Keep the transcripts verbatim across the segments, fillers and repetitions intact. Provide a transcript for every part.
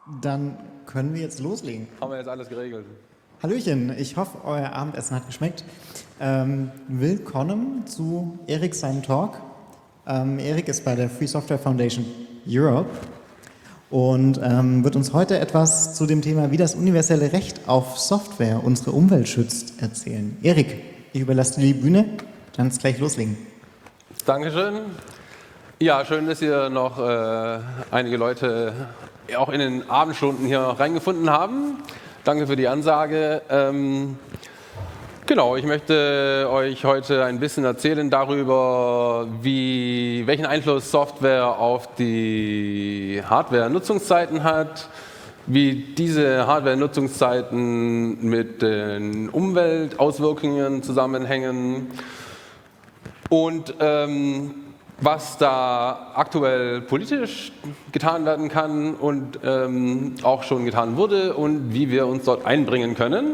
Dann können wir jetzt loslegen. Haben wir jetzt alles geregelt. Hallöchen, ich hoffe, euer Abendessen hat geschmeckt. Ähm, willkommen zu Erik seinem Talk. Ähm, Erik ist bei der Free Software Foundation Europe und ähm, wird uns heute etwas zu dem Thema, wie das universelle Recht auf Software unsere Umwelt schützt, erzählen. Erik, ich überlasse dir die Bühne, dann ist gleich loslegen. Dankeschön. Ja, schön, dass ihr noch äh, einige Leute auch in den Abendstunden hier reingefunden haben. Danke für die Ansage. Ähm, genau, ich möchte euch heute ein bisschen erzählen darüber, wie, welchen Einfluss Software auf die Hardware-Nutzungszeiten hat, wie diese Hardware-Nutzungszeiten mit den Umweltauswirkungen zusammenhängen und ähm, was da aktuell politisch getan werden kann und ähm, auch schon getan wurde und wie wir uns dort einbringen können.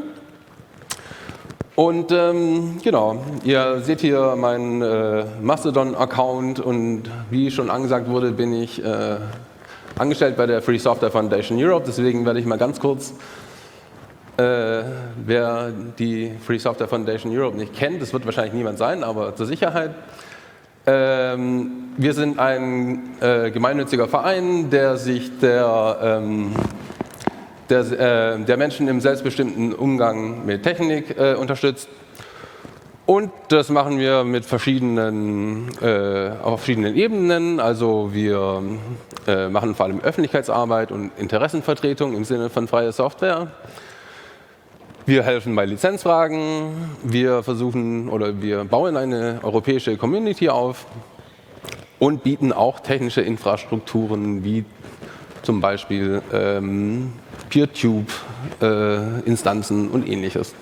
Und ähm, genau, ihr seht hier meinen äh, Mastodon-Account und wie schon angesagt wurde, bin ich äh, angestellt bei der Free Software Foundation Europe. Deswegen werde ich mal ganz kurz, äh, wer die Free Software Foundation Europe nicht kennt, das wird wahrscheinlich niemand sein, aber zur Sicherheit. Ähm, wir sind ein äh, gemeinnütziger Verein, der sich der, ähm, der, äh, der Menschen im selbstbestimmten Umgang mit Technik äh, unterstützt. Und das machen wir mit verschiedenen, äh, auf verschiedenen Ebenen. Also wir äh, machen vor allem Öffentlichkeitsarbeit und Interessenvertretung im Sinne von freier Software. Wir helfen bei Lizenzfragen, wir versuchen oder wir bauen eine europäische Community auf und bieten auch technische Infrastrukturen wie zum Beispiel ähm, PeerTube-Instanzen äh, und ähnliches.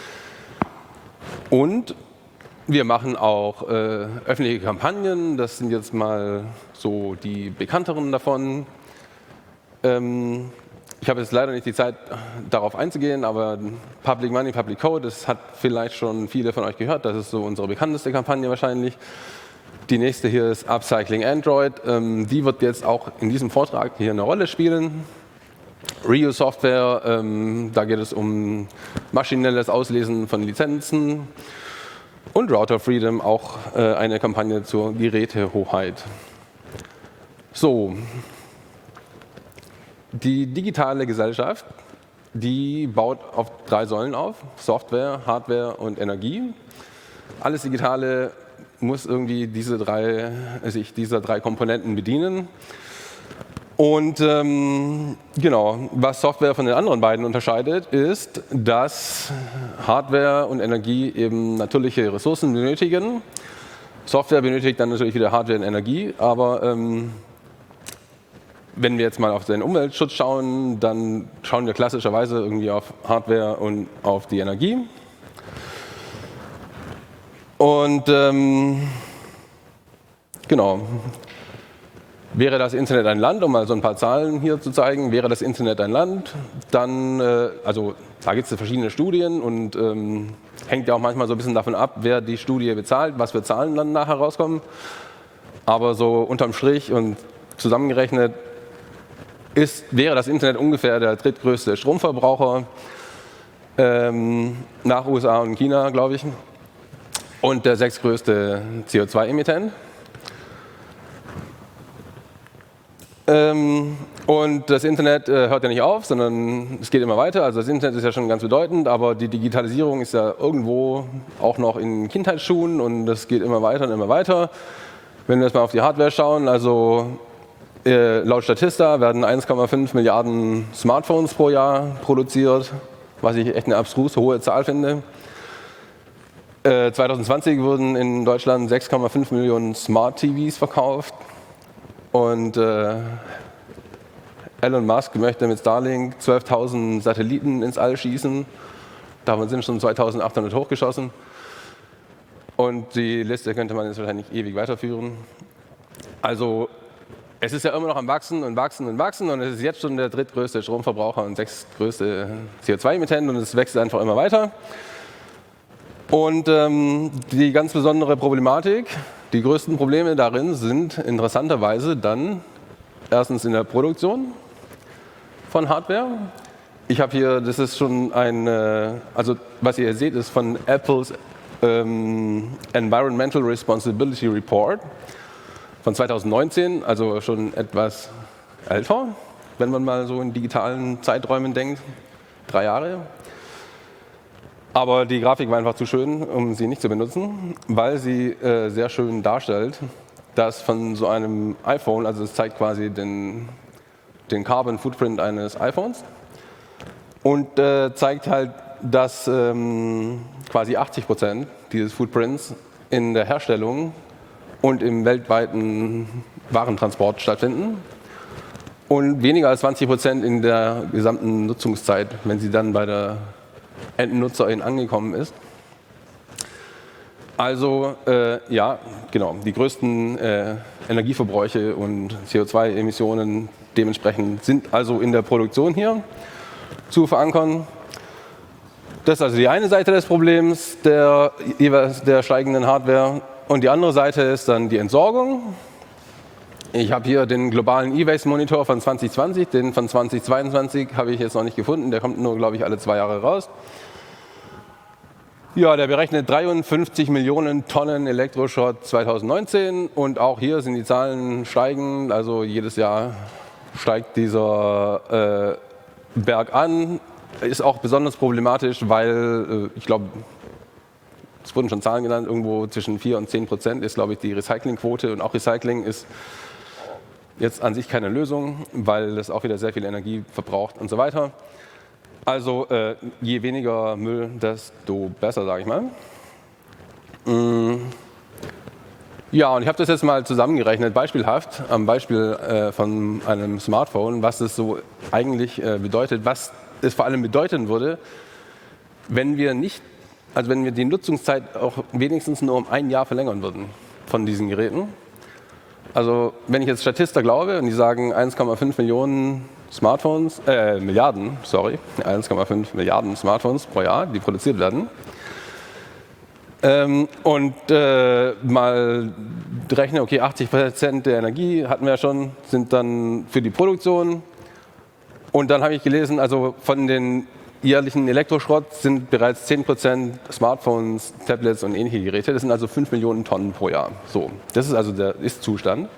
Und wir machen auch äh, öffentliche Kampagnen, das sind jetzt mal so die bekannteren davon. Ähm, Ich habe jetzt leider nicht die Zeit, darauf einzugehen, aber Public Money, Public Code, das hat vielleicht schon viele von euch gehört. Das ist so unsere bekannteste Kampagne wahrscheinlich. Die nächste hier ist Upcycling Android. Ähm, die wird jetzt auch in diesem Vortrag hier eine Rolle spielen. Reuse Software, ähm, da geht es um maschinelles Auslesen von Lizenzen. Und Router Freedom, auch äh, eine Kampagne zur Gerätehoheit. So. Die digitale Gesellschaft, die baut auf drei Säulen auf: Software, Hardware und Energie. Alles Digitale muss irgendwie diese drei, sich dieser drei Komponenten bedienen. Und ähm, genau, was Software von den anderen beiden unterscheidet, ist, dass Hardware und Energie eben natürliche Ressourcen benötigen. Software benötigt dann natürlich wieder Hardware und Energie, aber ähm, wenn wir jetzt mal auf den Umweltschutz schauen, dann schauen wir klassischerweise irgendwie auf Hardware und auf die Energie. Und ähm, genau, wäre das Internet ein Land, um mal so ein paar Zahlen hier zu zeigen, wäre das Internet ein Land, dann, äh, also da gibt es verschiedene Studien und ähm, hängt ja auch manchmal so ein bisschen davon ab, wer die Studie bezahlt, was für Zahlen dann nachher rauskommen. Aber so unterm Strich und zusammengerechnet Ist, wäre das Internet ungefähr der drittgrößte Stromverbraucher ähm, nach U S A und China, glaube ich, und der sechstgrößte C O zwei Emittent. Ähm, und das Internet äh, hört ja nicht auf, sondern es geht immer weiter. Also das Internet ist ja schon ganz bedeutend, aber die Digitalisierung ist ja irgendwo auch noch in Kindheitsschuhen und das geht immer weiter und immer weiter. Wenn wir jetzt mal auf die Hardware schauen, also Äh, laut Statista werden eins Komma fünf Milliarden Smartphones pro Jahr produziert, was ich echt eine abstrus hohe Zahl finde. Äh, zwanzig zwanzig wurden in Deutschland sechs Komma fünf Millionen Smart-T Vs verkauft und äh, Elon Musk möchte mit Starlink zwölftausend Satelliten ins All schießen. Davon sind schon zweitausendachthundert hochgeschossen. Und die Liste könnte man jetzt wahrscheinlich ewig weiterführen. Also es ist ja immer noch am Wachsen und Wachsen und Wachsen und es ist jetzt schon der drittgrößte Stromverbraucher und sechstgrößte C O zwei Emittent und es wächst einfach immer weiter. Und ähm, die ganz besondere Problematik, die größten Probleme darin sind interessanterweise dann erstens in der Produktion, von Hardware. Ich habe hier, das ist schon ein, äh, also was ihr hier seht, ist von Apples ähm, Environmental Responsibility Report von zweitausendneunzehn, also schon etwas älter, wenn man mal so in digitalen Zeiträumen denkt, drei Jahre. Aber die Grafik war einfach zu schön, um sie nicht zu benutzen, weil sie äh, sehr schön darstellt, dass von so einem iPhone, also es zeigt quasi den, den Carbon Footprint eines iPhones und äh, zeigt halt, dass ähm, quasi achtzig Prozent dieses Footprints in der Herstellung und im weltweiten Warentransport stattfinden und weniger als zwanzig Prozent in der gesamten Nutzungszeit, wenn sie dann bei der Endnutzerin angekommen ist. Also äh, ja, genau, die größten äh, Energieverbräuche und C O zwei Emissionen dementsprechend sind also in der Produktion hier zu verankern. Das ist also die eine Seite des Problems der, der steigenden Hardware. Und die andere Seite ist dann die Entsorgung. Ich habe hier den globalen E-Waste-Monitor von zwanzig zwanzig, den von zwanzig zweiundzwanzig habe ich jetzt noch nicht gefunden, der kommt nur, glaube ich, alle zwei Jahre raus. Ja, der berechnet dreiundfünfzig Millionen Tonnen Elektroschrott zweitausendneunzehn und auch hier sind die Zahlen steigend, also jedes Jahr steigt dieser äh, Berg an. Ist auch besonders problematisch, weil äh, ich glaube, es wurden schon Zahlen genannt, irgendwo zwischen vier und zehn Prozent ist, glaube ich, die Recyclingquote und auch Recycling ist jetzt an sich keine Lösung, weil das auch wieder sehr viel Energie verbraucht und so weiter. Also äh, je weniger Müll, desto besser, sage ich mal. Mm. Ja, und ich habe das jetzt mal zusammengerechnet, beispielhaft, am Beispiel äh, von einem Smartphone, was es so eigentlich äh, bedeutet, was es vor allem bedeuten würde, wenn wir nicht, also wenn wir die Nutzungszeit auch wenigstens nur um ein Jahr verlängern würden von diesen Geräten. Also wenn ich jetzt Statista glaube und die sagen eins Komma fünf Millionen Smartphones, äh, Milliarden, sorry, eins Komma fünf Milliarden Smartphones pro Jahr, die produziert werden. Ähm, und äh, mal rechne, okay, achtzig Prozent der Energie hatten wir ja schon, sind dann für die Produktion. Und dann habe ich gelesen, also von den jährlichen Elektroschrott sind bereits zehn Prozent Smartphones, Tablets und ähnliche Geräte. Das sind also fünf Millionen Tonnen pro Jahr. So, das ist also der Ist-Zustand.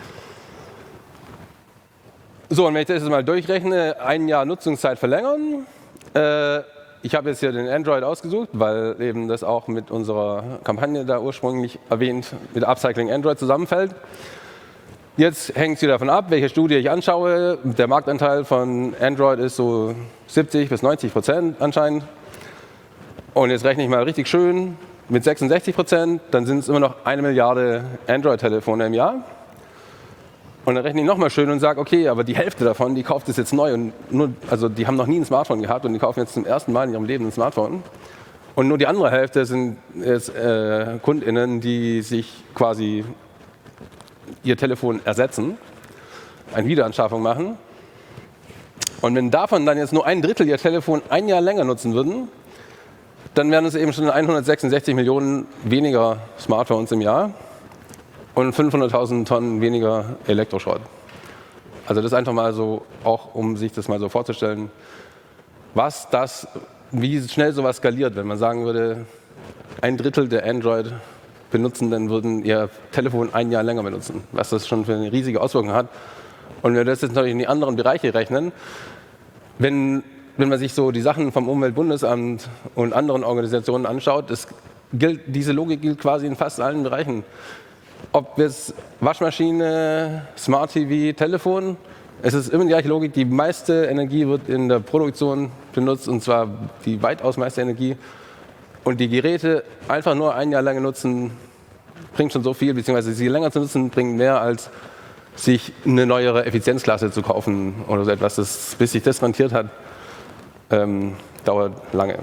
So, und wenn ich das jetzt mal durchrechne, ein Jahr Nutzungszeit verlängern. Äh, ich habe jetzt hier den Android ausgesucht, weil eben das auch mit unserer Kampagne da ursprünglich erwähnt, mit Upcycling Android zusammenfällt. Jetzt hängt es wieder davon ab, welche Studie ich anschaue. Der Marktanteil von Android ist so siebzig bis neunzig Prozent anscheinend. Und jetzt rechne ich mal richtig schön mit sechsundsechzig Prozent, dann sind es immer noch eine Milliarde Android-Telefone im Jahr. Und dann rechne ich nochmal schön und sage, okay, aber die Hälfte davon, die kauft es jetzt neu. Und nur, also die haben noch nie ein Smartphone gehabt und die kaufen jetzt zum ersten Mal in ihrem Leben ein Smartphone. Und nur die andere Hälfte sind jetzt äh, KundInnen, die sich quasi ihr Telefon ersetzen, eine Wiederanschaffung machen. Und wenn davon dann jetzt nur ein Drittel ihr Telefon ein Jahr länger nutzen würden, dann wären es eben schon hundertsechsundsechzig Millionen weniger Smartphones im Jahr und fünfhunderttausend Tonnen weniger Elektroschrott. Also das einfach mal so, auch um sich das mal so vorzustellen, was das, wie schnell sowas skaliert, wenn man sagen würde, ein Drittel der Android-Benutzenden würden ihr Telefon ein Jahr länger benutzen, was das schon für eine riesige Auswirkung hat. Und wenn wir das jetzt natürlich in die anderen Bereiche rechnen, wenn, wenn man sich so die Sachen vom Umweltbundesamt und anderen Organisationen anschaut, das gilt, diese Logik gilt quasi in fast allen Bereichen. Ob es Waschmaschine, Smart T V, Telefon, es ist immer die gleiche Logik. Die meiste Energie wird in der Produktion benutzt, und zwar die weitaus meiste Energie. Und die Geräte einfach nur ein Jahr lang nutzen, bringt schon so viel, beziehungsweise sie länger zu nutzen, bringt mehr, als sich eine neuere Effizienzklasse zu kaufen oder so etwas. Das, bis sich das rentiert hat, ähm, dauert lange.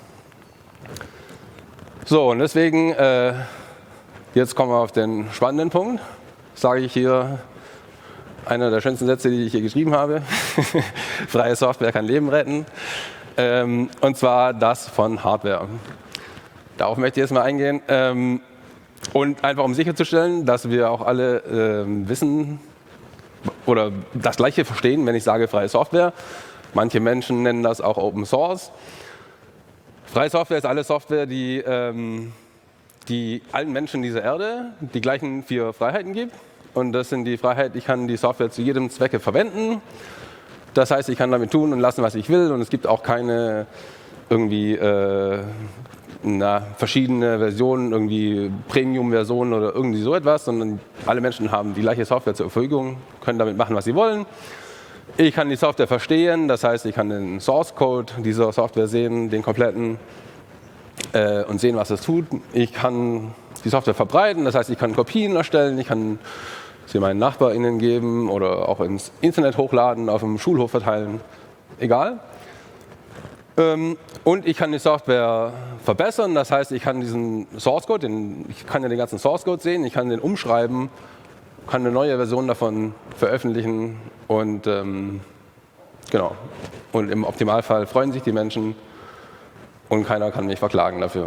So, und deswegen, äh, jetzt kommen wir auf den spannenden Punkt, sage ich hier einer der schönsten Sätze, die ich hier geschrieben habe. Freie Software kann Leben retten. Ähm, und zwar das von Hardware. Darauf möchte ich jetzt mal eingehen. Ähm, und einfach um sicherzustellen, dass wir auch alle ähm, wissen, oder das Gleiche verstehen, wenn ich sage freie Software. Manche Menschen nennen das auch Open Source. Freie Software ist alle Software, die, ähm, die allen Menschen dieser Erde die gleichen vier Freiheiten gibt. Und das sind die Freiheit, ich kann die Software zu jedem Zwecke verwenden. Das heißt, ich kann damit tun und lassen, was ich will. Und es gibt auch keine irgendwie äh, na, verschiedene Versionen, irgendwie Premium-Versionen oder irgendwie so etwas, sondern alle Menschen haben die gleiche Software zur Verfügung, können damit machen, was sie wollen. Ich kann die Software verstehen, das heißt, ich kann den Source-Code dieser Software sehen, den kompletten, äh, und sehen, was es tut. Ich kann die Software verbreiten, das heißt, ich kann Kopien erstellen, ich kann sie meinen NachbarInnen geben oder auch ins Internet hochladen, auf dem Schulhof verteilen, egal. Ähm, und ich kann die Software verbessern, das heißt, ich kann diesen Source-Code, den, ich kann ja den ganzen Source-Code sehen, ich kann den umschreiben, kann eine neue Version davon veröffentlichen und ähm, genau. Und im Optimalfall freuen sich die Menschen und keiner kann mich verklagen dafür.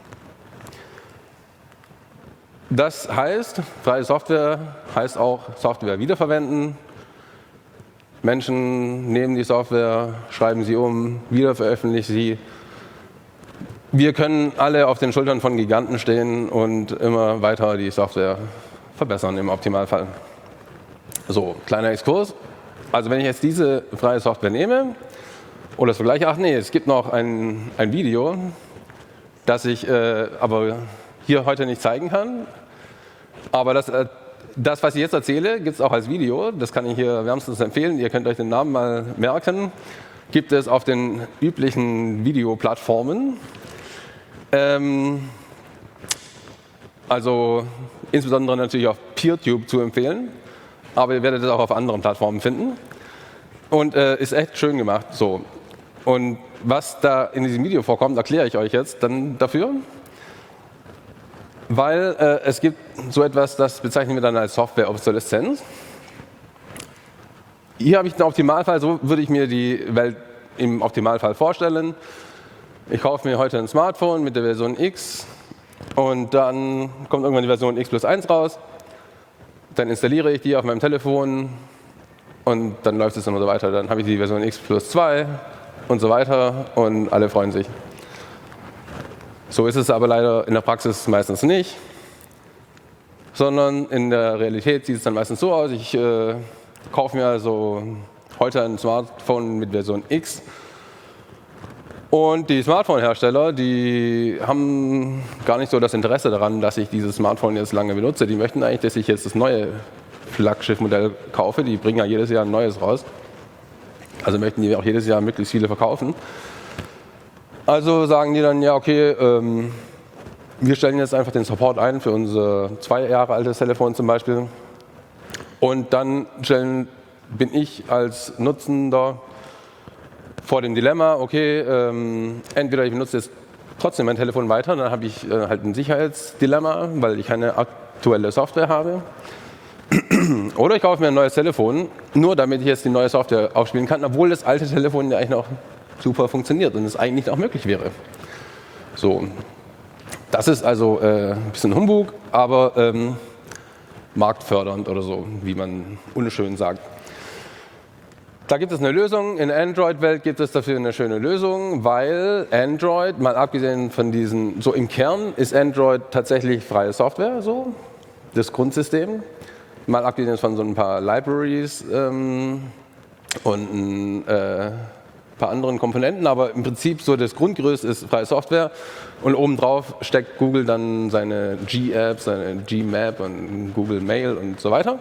Das heißt, freie Software heißt auch Software wiederverwenden. Menschen nehmen die Software, schreiben sie um, wiederveröffentlichen sie. Wir können alle auf den Schultern von Giganten stehen und immer weiter die Software verbessern im Optimalfall. So, kleiner Exkurs. Also wenn ich jetzt diese freie Software nehme oder das vergleiche, ach nee, es gibt noch ein, ein Video, das ich äh, aber hier heute nicht zeigen kann. Aber das, äh, das was ich jetzt erzähle, gibt es auch als Video. Das kann ich hier wärmstens empfehlen. Ihr könnt euch den Namen mal merken. Gibt es auf den üblichen Videoplattformen. Ähm, also insbesondere natürlich auf PeerTube zu empfehlen. Aber ihr werdet es auch auf anderen Plattformen finden. Und äh, ist echt schön gemacht. So. Und was da in diesem Video vorkommt, erkläre ich euch jetzt dann dafür. Weil äh, es gibt so etwas, das bezeichnen wir dann als Software-Obsoleszenz. Hier habe ich den Optimalfall, so würde ich mir die Welt im Optimalfall vorstellen. Ich kaufe mir heute ein Smartphone mit der Version X und dann kommt irgendwann die Version X plus eins raus. Dann installiere ich die auf meinem Telefon und dann läuft es immer so weiter. Dann habe ich die Version X plus zwei und so weiter und alle freuen sich. So ist es aber leider in der Praxis meistens nicht, sondern in der Realität sieht es dann meistens so aus, ich äh, kaufe mir also heute ein Smartphone mit Version X und die Smartphone-Hersteller, die haben gar nicht so das Interesse daran, dass ich dieses Smartphone jetzt lange benutze. Die möchten eigentlich, dass ich jetzt das neue Flaggschiff-Modell kaufe, die bringen ja jedes Jahr ein neues raus, also möchten die auch jedes Jahr möglichst viele verkaufen. Also sagen die dann, ja okay, ähm, wir stellen jetzt einfach den Support ein für unser zwei Jahre altes Telefon zum Beispiel. Und dann stellen, bin ich als Nutzender vor dem Dilemma, okay, ähm, entweder ich benutze jetzt trotzdem mein Telefon weiter, dann habe ich äh, halt ein Sicherheitsdilemma, weil ich keine aktuelle Software habe. Oder ich kaufe mir ein neues Telefon, nur damit ich jetzt die neue Software aufspielen kann, obwohl das alte Telefon ja eigentlich noch super funktioniert und es eigentlich auch möglich wäre. So, das ist also äh, ein bisschen Humbug, aber ähm, marktfördernd oder so, wie man unschön sagt. Da gibt es eine Lösung, in der Android-Welt gibt es dafür eine schöne Lösung, weil Android, mal abgesehen von diesen, so im Kern ist Android tatsächlich freie Software, so, das Grundsystem, mal abgesehen von so ein paar Libraries ähm, und ein äh, paar anderen Komponenten, aber im Prinzip so das Grundgerüst ist freie Software und obendrauf steckt Google dann seine G-App, seine G-Map und Google Mail und so weiter.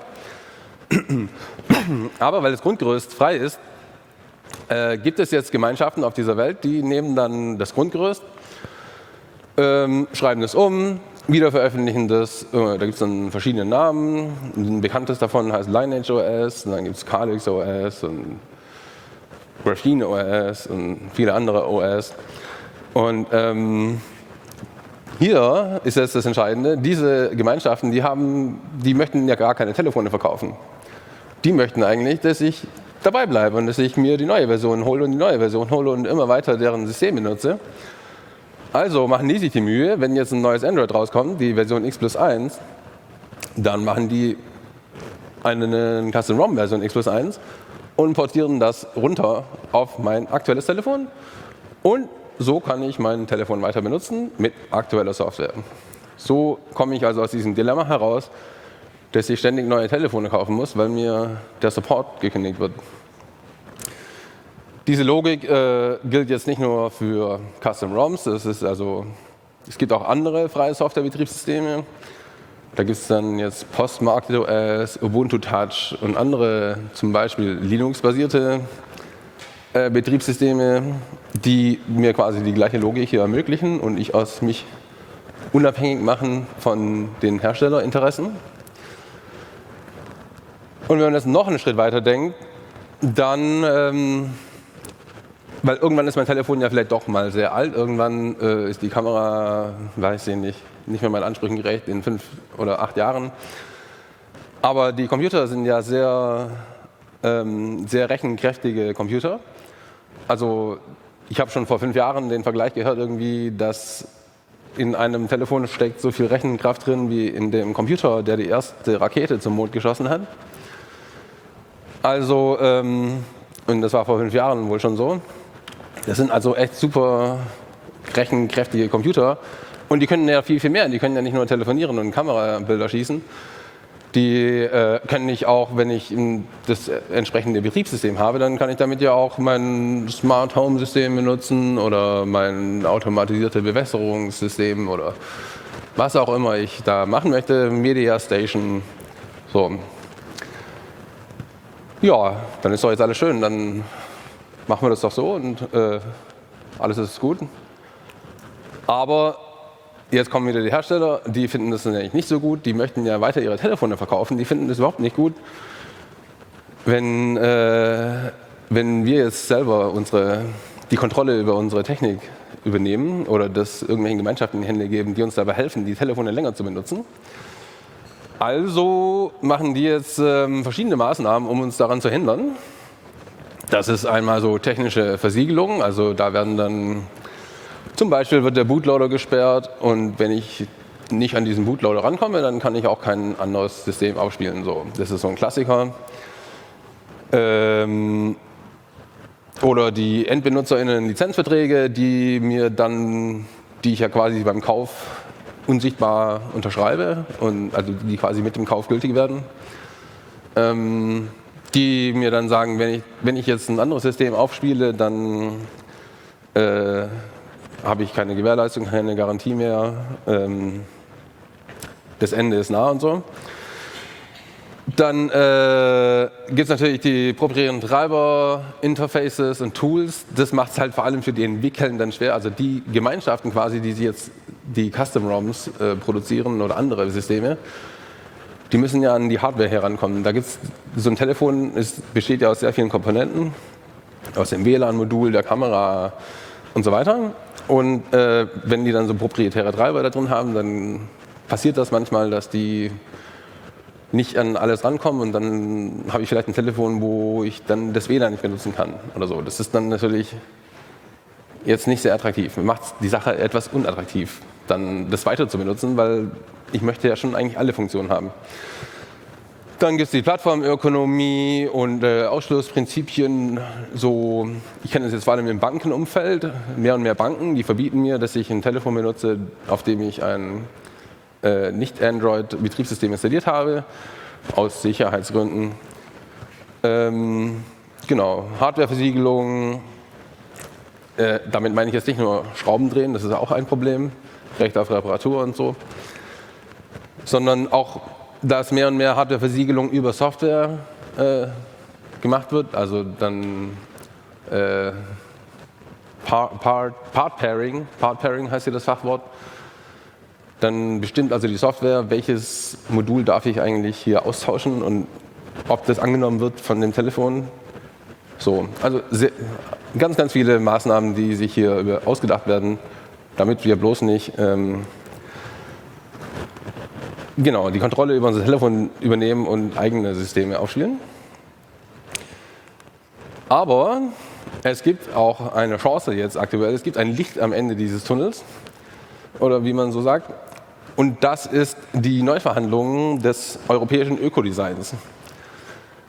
Aber weil das Grundgerüst frei ist, äh, gibt es jetzt Gemeinschaften auf dieser Welt, die nehmen dann das Grundgerüst, ähm, schreiben es um, wieder veröffentlichen das, äh, da gibt es dann verschiedene Namen, ein bekanntes davon heißt Lineage O S, und dann gibt es Calyx O S und Graphene O S und viele andere O S. Und ähm, hier ist jetzt das Entscheidende, diese Gemeinschaften, die, haben, die möchten ja gar keine Telefone verkaufen. Die möchten eigentlich, dass ich dabei bleibe und dass ich mir die neue Version hole und die neue Version hole und immer weiter deren System benutze. Also machen die sich die Mühe, wenn jetzt ein neues Android rauskommt, die Version X plus eins, dann machen die eine Custom-ROM-Version X plus eins und portieren das runter auf mein aktuelles Telefon. Und so kann ich mein Telefon weiter benutzen mit aktueller Software. So komme ich also aus diesem Dilemma heraus, dass ich ständig neue Telefone kaufen muss, weil mir der Support gekündigt wird. Diese Logik äh, gilt jetzt nicht nur für Custom-ROMs, es ist also, es gibt auch andere freie Software-Betriebssysteme. Da gibt es dann jetzt Postmarket-O S, Ubuntu Touch und andere, zum Beispiel Linux-basierte äh, Betriebssysteme, die mir quasi die gleiche Logik hier ermöglichen und ich aus mich unabhängig machen von den Herstellerinteressen. Und wenn man das noch einen Schritt weiter denkt, dann, ähm, weil irgendwann ist mein Telefon ja vielleicht doch mal sehr alt, irgendwann äh, ist die Kamera, weiß ich nicht, nicht mehr meinen Ansprüchen gerecht in fünf oder acht Jahren. Aber die Computer sind ja sehr, ähm, sehr rechenkräftige Computer. Also ich habe schon vor fünf Jahren den Vergleich gehört, irgendwie, dass in einem Telefon steckt so viel Rechenkraft drin wie in dem Computer, der die erste Rakete zum Mond geschossen hat. Also, ähm, und das war vor fünf Jahren wohl schon so. Das sind also echt super rechenkräftige Computer. Und die können ja viel, viel mehr. Die können ja nicht nur telefonieren und Kamerabilder schießen. Die äh, können ich auch, wenn ich das entsprechende Betriebssystem habe, dann kann ich damit ja auch mein Smart Home System benutzen oder mein automatisiertes Bewässerungssystem oder was auch immer ich da machen möchte. Media Station. So. Ja, dann ist doch jetzt alles schön. Dann machen wir das doch so und äh, alles ist gut. Aber jetzt kommen wieder die Hersteller, die finden das natürlich nicht so gut, die möchten ja weiter ihre Telefone verkaufen, die finden das überhaupt nicht gut, wenn, äh, wenn wir jetzt selber unsere, die Kontrolle über unsere Technik übernehmen oder das irgendwelchen Gemeinschaften in die Hände geben, die uns dabei helfen, die Telefone länger zu benutzen. Also machen die jetzt ähm, verschiedene Maßnahmen, um uns daran zu hindern. Das ist einmal so technische Versiegelung, also da werden dann zum Beispiel wird der Bootloader gesperrt und wenn ich nicht an diesen Bootloader rankomme, dann kann ich auch kein anderes System aufspielen. So, das ist so ein Klassiker. Ähm, oder die EndbenutzerInnen Lizenzverträge, die mir dann, die ich ja quasi beim Kauf unsichtbar unterschreibe und also die quasi mit dem Kauf gültig werden. Ähm, die mir dann sagen, wenn ich, wenn ich jetzt ein anderes System aufspiele, dann äh, habe ich keine Gewährleistung, keine Garantie mehr, ähm, das Ende ist nah und so. Dann äh, gibt es natürlich die proprietären Treiber, Interfaces und Tools. Das macht es halt vor allem für die Entwickler dann schwer. Also die Gemeinschaften quasi, die jetzt die Custom-ROMs äh, produzieren oder andere Systeme, die müssen ja an die Hardware herankommen. Da gibt's so ein Telefon, ist, besteht ja aus sehr vielen Komponenten, aus dem W L A N-Modul, der Kamera und so weiter. Und äh, wenn die dann so proprietäre Treiber da drin haben, dann passiert das manchmal, dass die nicht an alles rankommen und dann habe ich vielleicht ein Telefon, wo ich dann das W L A N nicht benutzen kann oder so. Das ist dann natürlich jetzt nicht sehr attraktiv. Macht die Sache etwas unattraktiv, dann das weiter zu benutzen, weil ich möchte ja schon eigentlich alle Funktionen haben. Dann gibt es die Plattformökonomie und äh, Ausschlussprinzipien. So, ich kenne das jetzt vor allem im Bankenumfeld. Mehr und mehr Banken, die verbieten mir, dass ich ein Telefon benutze, auf dem ich ein äh, Nicht-Android-Betriebssystem installiert habe, aus Sicherheitsgründen. Ähm, genau, Hardwareversiegelung. Äh, damit meine ich jetzt nicht nur Schrauben drehen, das ist auch ein Problem, Recht auf Reparatur und so, sondern auch, dass mehr und mehr Hardwareversiegelung über Software äh, gemacht wird, also dann äh, Part, Part, Part Pairing, Part Pairing heißt hier das Fachwort. Dann bestimmt also die Software, welches Modul darf ich eigentlich hier austauschen und ob das angenommen wird von dem Telefon. So, also sehr, ganz, ganz viele Maßnahmen, die sich hier über, ausgedacht werden, damit wir bloß nicht ähm, genau, die Kontrolle über unser Telefon übernehmen und eigene Systeme aufspielen. Aber es gibt auch eine Chance jetzt aktuell, es gibt ein Licht am Ende dieses Tunnels, oder wie man so sagt, und das ist die Neuverhandlung des europäischen Ökodesigns.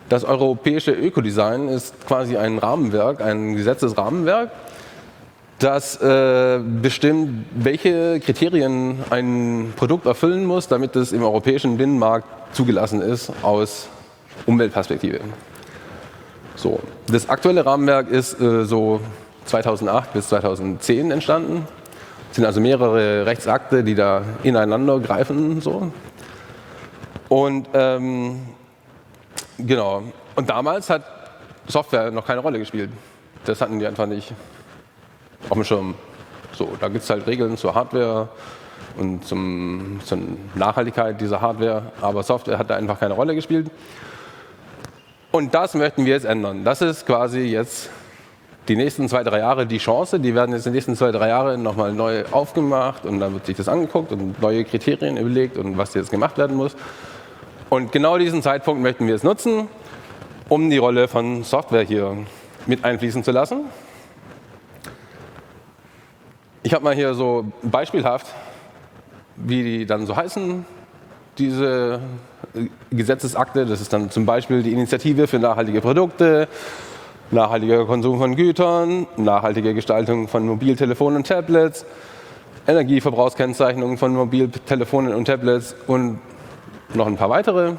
Das europäische Ökodesign ist quasi ein Rahmenwerk, ein Gesetzesrahmenwerk, das äh, bestimmt, welche Kriterien ein Produkt erfüllen muss, damit es im europäischen Binnenmarkt zugelassen ist aus Umweltperspektive. So. Das aktuelle Rahmenwerk ist äh, so zweitausendacht bis zweitausendzehn entstanden. Es sind also mehrere Rechtsakte, die da ineinander greifen. So. Und ähm, genau. Und damals hat Software noch keine Rolle gespielt. Das hatten die einfach nicht auf dem Schirm. So, da gibt es halt Regeln zur Hardware und zum, zur Nachhaltigkeit dieser Hardware, aber Software hat da einfach keine Rolle gespielt. Und das möchten wir jetzt ändern. Das ist quasi jetzt die nächsten zwei, drei Jahre die Chance. Die werden jetzt in den nächsten zwei, drei Jahren nochmal neu aufgemacht und dann wird sich das angeguckt und neue Kriterien überlegt und was jetzt gemacht werden muss. Und genau diesen Zeitpunkt möchten wir jetzt nutzen, um die Rolle von Software hier mit einfließen zu lassen. Ich habe mal hier so beispielhaft, wie die dann so heißen, diese Gesetzesakte. Das ist dann zum Beispiel die Initiative für nachhaltige Produkte, nachhaltiger Konsum von Gütern, nachhaltige Gestaltung von Mobiltelefonen und Tablets, Energieverbrauchskennzeichnung von Mobiltelefonen und Tablets und noch ein paar weitere.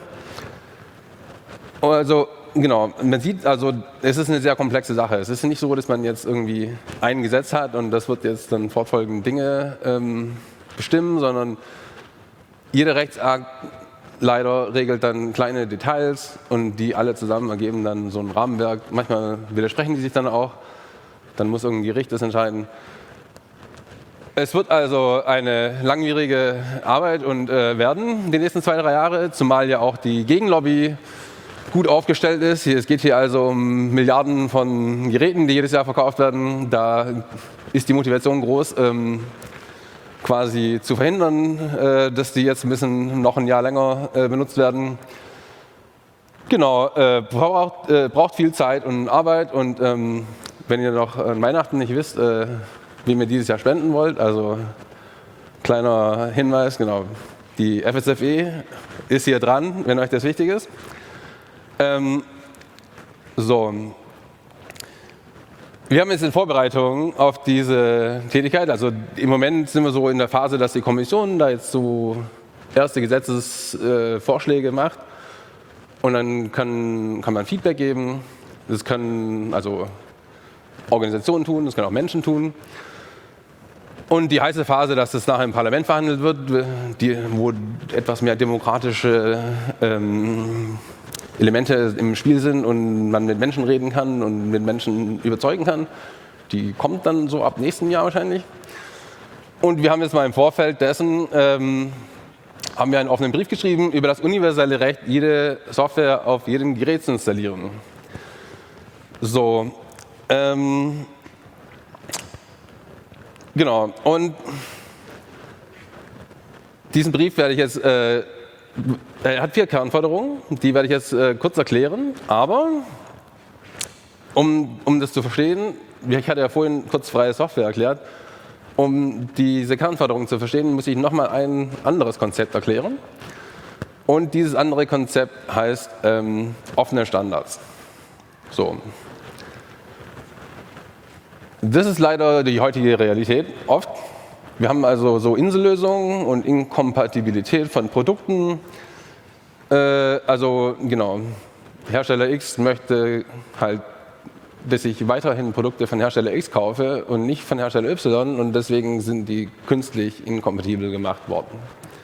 Also genau, man sieht also, es ist eine sehr komplexe Sache. Es ist nicht so, dass man jetzt irgendwie ein Gesetz hat und das wird jetzt dann fortfolgende Dinge ähm, bestimmen, sondern jeder Rechtsakt leider regelt dann kleine Details und die alle zusammen ergeben dann so ein Rahmenwerk. Manchmal widersprechen die sich dann auch, dann muss irgendein Gericht das entscheiden. Es wird also eine langwierige Arbeit und äh, werden die nächsten zwei, drei Jahre, zumal ja auch die Gegenlobby gut aufgestellt ist. Es geht hier also um Milliarden von Geräten, die jedes Jahr verkauft werden. Da ist die Motivation groß, ähm, quasi zu verhindern, äh, dass die jetzt ein bisschen noch ein Jahr länger äh, benutzt werden. Genau, äh, braucht, äh, braucht viel Zeit und Arbeit und ähm, wenn ihr noch an Weihnachten nicht wisst, äh, wem ihr dieses Jahr spenden wollt, also kleiner Hinweis, genau, die F S F E ist hier dran, wenn euch das wichtig ist. Ähm, so. Wir haben jetzt in Vorbereitung auf diese Tätigkeit, also im Moment sind wir so in der Phase, dass die Kommission da jetzt so erste Gesetzesvorschläge äh, macht und dann kann, kann man Feedback geben. Das können also Organisationen tun, das können auch Menschen tun. Und die heiße Phase, dass das nachher im Parlament verhandelt wird, die, wo etwas mehr demokratische ähm, Elemente im Spiel sind und man mit Menschen reden kann und mit Menschen überzeugen kann. Die kommt dann so ab nächsten Jahr wahrscheinlich. Und wir haben jetzt mal im Vorfeld dessen, ähm, haben wir einen offenen Brief geschrieben über das universelle Recht, jede Software auf jedem Gerät zu installieren. So, ähm, genau, und diesen Brief werde ich jetzt äh, Er hat vier Kernforderungen, die werde ich jetzt äh, kurz erklären, aber um, um das zu verstehen, ich hatte ja vorhin kurz freie Software erklärt, um diese Kernforderungen zu verstehen, muss ich nochmal ein anderes Konzept erklären. Und dieses andere Konzept heißt ähm, offene Standards. So. Das ist leider die heutige Realität oft. Wir haben also so Insellösungen und Inkompatibilität von Produkten. Äh, also genau, Hersteller X möchte halt, dass ich weiterhin Produkte von Hersteller X kaufe und nicht von Hersteller Y und deswegen sind die künstlich inkompatibel gemacht worden.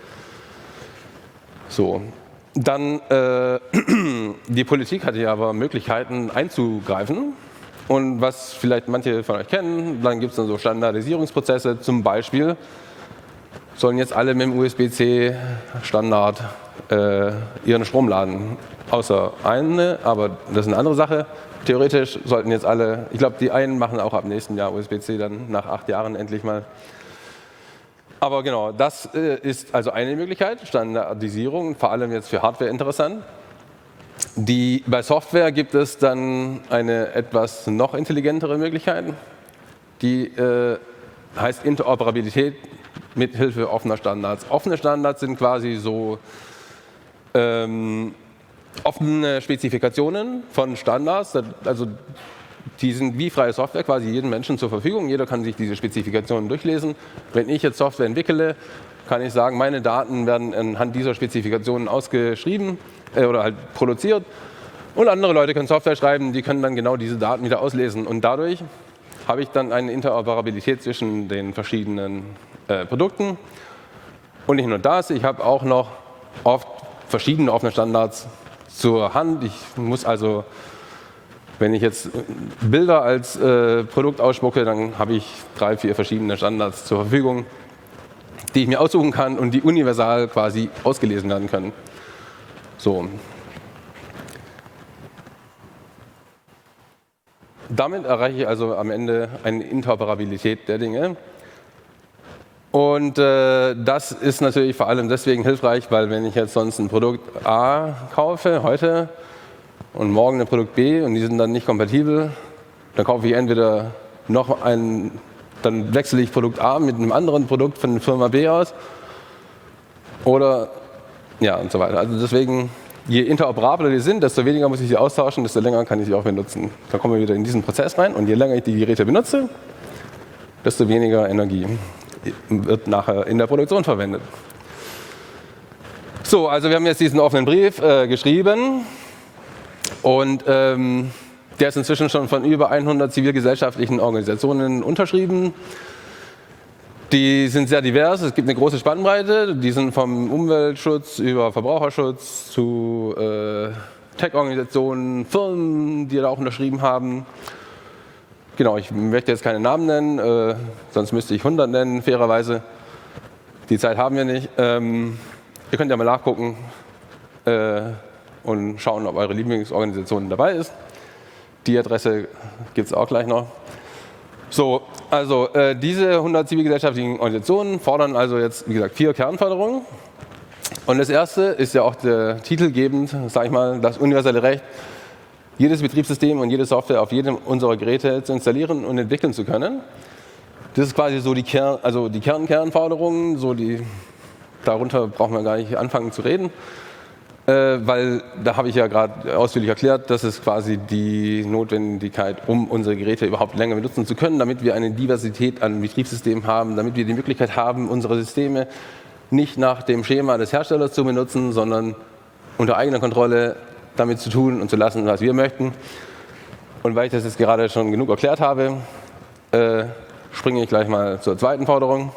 So, dann äh, die Politik hatte ja aber Möglichkeiten einzugreifen. Und was vielleicht manche von euch kennen, dann gibt es dann so Standardisierungsprozesse. Zum Beispiel sollen jetzt alle mit dem U S B C Standard äh, ihren Strom laden. Außer eine, aber das ist eine andere Sache. Theoretisch sollten jetzt alle, ich glaube die einen machen auch ab nächsten Jahr U S B C dann nach acht Jahren endlich mal. Aber genau, das äh, ist also eine Möglichkeit, Standardisierung, vor allem jetzt für Hardware interessant. Die, bei Software gibt es dann eine etwas noch intelligentere Möglichkeit, die äh, heißt Interoperabilität mit Hilfe offener Standards. Offene Standards sind quasi so, ähm, offene Spezifikationen von Standards, also die sind wie freie Software quasi jedem Menschen zur Verfügung. Jeder kann sich diese Spezifikationen durchlesen. Wenn ich jetzt Software entwickle, kann ich sagen, meine Daten werden anhand dieser Spezifikationen ausgeschrieben äh, oder halt produziert. Und andere Leute können Software schreiben, die können dann genau diese Daten wieder auslesen. Und dadurch habe ich dann eine Interoperabilität zwischen den verschiedenen äh, Produkten. Und nicht nur das, ich habe auch noch oft verschiedene offene Standards zur Hand. Ich muss also, wenn ich jetzt Bilder als äh, Produkt ausspucke, dann habe ich drei, vier verschiedene Standards zur Verfügung, die ich mir aussuchen kann und die universal quasi ausgelesen werden können. So. Damit erreiche ich also am Ende eine Interoperabilität der Dinge. Und äh, das ist natürlich vor allem deswegen hilfreich, weil wenn ich jetzt sonst ein Produkt A kaufe heute und morgen ein Produkt B und die sind dann nicht kompatibel, dann kaufe ich entweder noch ein, dann wechsle ich Produkt A mit einem anderen Produkt von der Firma B aus oder ja und so weiter. Also deswegen, je interoperabler die sind, desto weniger muss ich sie austauschen, desto länger kann ich sie auch benutzen. Dann kommen wir wieder in diesen Prozess rein und je länger ich die Geräte benutze, desto weniger Energie wird nachher in der Produktion verwendet. So, also wir haben jetzt diesen offenen Brief äh, geschrieben und ähm, der ist inzwischen schon von über hundert zivilgesellschaftlichen Organisationen unterschrieben. Die sind sehr divers, es gibt eine große Spannbreite, die sind vom Umweltschutz über Verbraucherschutz zu äh, Tech-Organisationen, Firmen, die da auch unterschrieben haben. Genau, ich möchte jetzt keine Namen nennen, äh, sonst müsste ich hundert nennen, fairerweise. Die Zeit haben wir nicht. Ähm, ihr könnt ja mal nachgucken äh, und schauen, ob eure Lieblingsorganisation dabei ist. Die Adresse gibt es auch gleich noch. So, also äh, diese hundert zivilgesellschaftlichen Organisationen fordern also jetzt, wie gesagt, vier Kernforderungen. Und das erste ist ja auch der titelgebend, sage ich mal, das universelle Recht, jedes Betriebssystem und jede Software auf jedem unserer Geräte zu installieren und entwickeln zu können. Das ist quasi so die Kern, also die Kern-Kernforderungen, so die, darunter brauchen wir gar nicht anfangen zu reden, äh, weil da habe ich ja gerade ausführlich erklärt, das ist quasi die Notwendigkeit, um unsere Geräte überhaupt länger benutzen zu können, damit wir eine Diversität an Betriebssystemen haben, damit wir die Möglichkeit haben, unsere Systeme nicht nach dem Schema des Herstellers zu benutzen, sondern unter eigener Kontrolle damit zu tun und zu lassen, was wir möchten. Und weil ich das jetzt gerade schon genug erklärt habe, äh, springe ich gleich mal zur zweiten Forderung.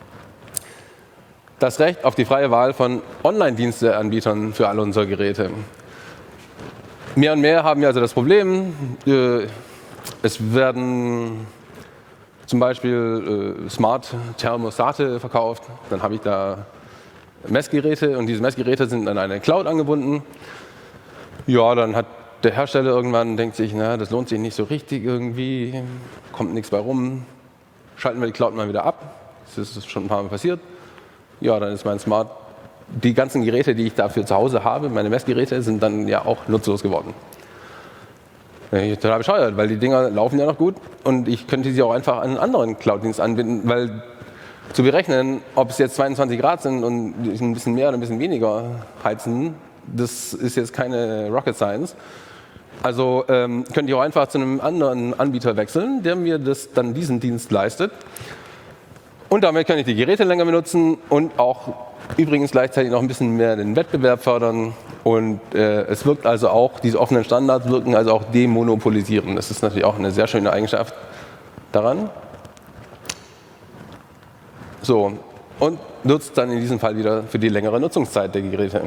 Das Recht auf die freie Wahl von Online-Diensteanbietern für alle unsere Geräte. Mehr und mehr haben wir also das Problem, äh, es werden zum Beispiel äh, Smart-Thermostate verkauft, dann habe ich da Messgeräte und diese Messgeräte sind an eine Cloud angebunden. Ja, dann hat der Hersteller irgendwann, denkt sich, na, das lohnt sich nicht so richtig irgendwie, kommt nichts bei rum, schalten wir die Cloud mal wieder ab. Das ist schon ein paar Mal passiert. Ja, dann ist mein Smart, die ganzen Geräte, die ich dafür zu Hause habe, meine Messgeräte, sind dann ja auch nutzlos geworden. Ich total bescheuert, weil die Dinger laufen ja noch gut und ich könnte sie auch einfach an einen anderen Cloud-Dienst anbinden, weil zu berechnen, ob es jetzt zweiundzwanzig Grad sind und ein bisschen mehr oder ein bisschen weniger heizen, das ist jetzt keine Rocket Science. Also ähm, könnte ich auch einfach zu einem anderen Anbieter wechseln, der mir das, dann diesen Dienst leistet. Und damit kann ich die Geräte länger benutzen und auch übrigens gleichzeitig noch ein bisschen mehr den Wettbewerb fördern. Und äh, es wirkt also auch, diese offenen Standards wirken also auch demonopolisieren. Das ist natürlich auch eine sehr schöne Eigenschaft daran. So, und nutzt dann in diesem Fall wieder für die längere Nutzungszeit der Geräte.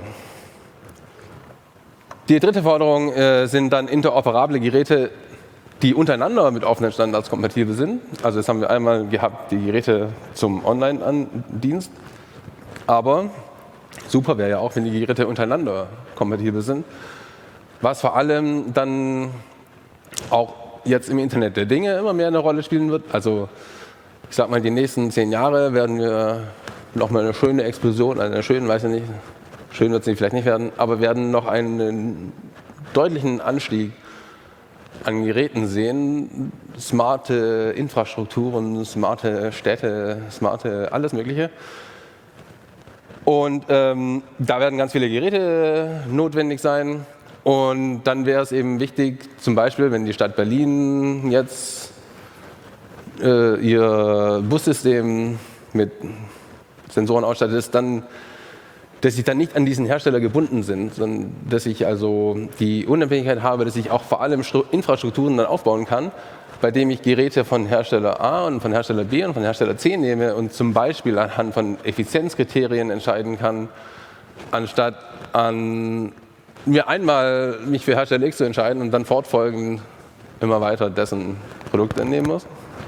Die dritte Forderung äh, sind dann interoperable Geräte, die untereinander mit offenen Standards kompatibel sind. Also jetzt haben wir einmal gehabt die Geräte zum Online-Dienst, aber super wäre ja auch, wenn die Geräte untereinander kompatibel sind, was vor allem dann auch jetzt im Internet der Dinge immer mehr eine Rolle spielen wird. Also ich sag mal, die nächsten zehn Jahre werden wir nochmal eine schöne Explosion, eine schöne, weiß ich nicht, schön wird sie vielleicht nicht werden, aber werden noch einen deutlichen Anstieg an Geräten sehen, smarte Infrastrukturen, smarte Städte, smarte alles Mögliche. Und ähm, da werden ganz viele Geräte notwendig sein Und dann wäre es eben wichtig, zum Beispiel, wenn die Stadt Berlin jetzt äh, ihr Bussystem mit Sensoren ausstattet, ist dann, dass ich dann nicht an diesen Hersteller gebunden bin, sondern dass ich also die Unabhängigkeit habe, dass ich auch vor allem Infrastrukturen dann aufbauen kann, bei dem ich Geräte von Hersteller A und von Hersteller B und von Hersteller C nehme und zum Beispiel anhand von Effizienzkriterien entscheiden kann, anstatt an mir einmal mich für Hersteller X zu entscheiden und dann fortfolgend immer weiter dessen Produkte nehmen muss.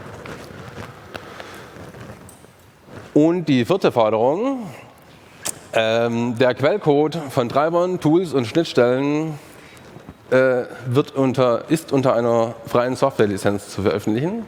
Und die vierte Forderung, ähm, der Quellcode von Treibern, Tools und Schnittstellen äh, wird unter, ist unter einer freien Softwarelizenz zu veröffentlichen.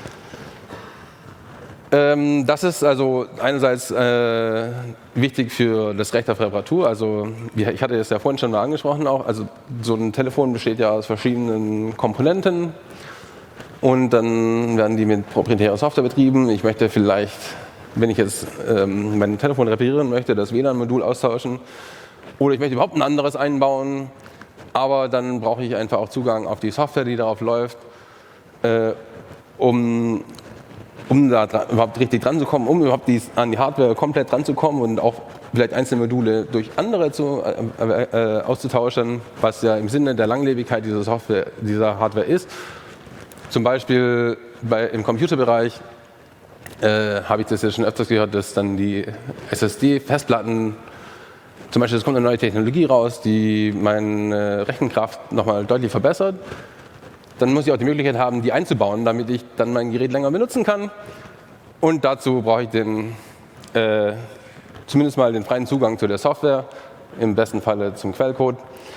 Ähm, das ist also einerseits äh, wichtig für das Recht auf Reparatur. Also ich hatte das ja vorhin schon mal angesprochen auch. Also so ein Telefon besteht ja aus verschiedenen Komponenten und dann werden die mit proprietärer Software betrieben. Ich möchte vielleicht, wenn ich jetzt ähm, mein Telefon reparieren möchte, das W L A N-Modul austauschen oder ich möchte überhaupt ein anderes einbauen, aber dann brauche ich einfach auch Zugang auf die Software, die darauf läuft, äh, um um da dran, überhaupt richtig dran zu kommen, um überhaupt die, an die Hardware komplett dran zu kommen und auch vielleicht einzelne Module durch andere zu, äh, äh, auszutauschen, was ja im Sinne der Langlebigkeit dieser Software, dieser Hardware ist. Zum Beispiel bei, im Computerbereich äh, habe ich das ja schon öfters gehört, dass dann die S S D-Festplatten, zum Beispiel es kommt eine neue Technologie raus, die meine Rechenkraft nochmal deutlich verbessert. Dann muss ich auch die Möglichkeit haben, die einzubauen, damit ich dann mein Gerät länger benutzen kann. Und dazu brauche ich den, äh, zumindest mal den freien Zugang zu der Software, im besten Falle zum Quellcode.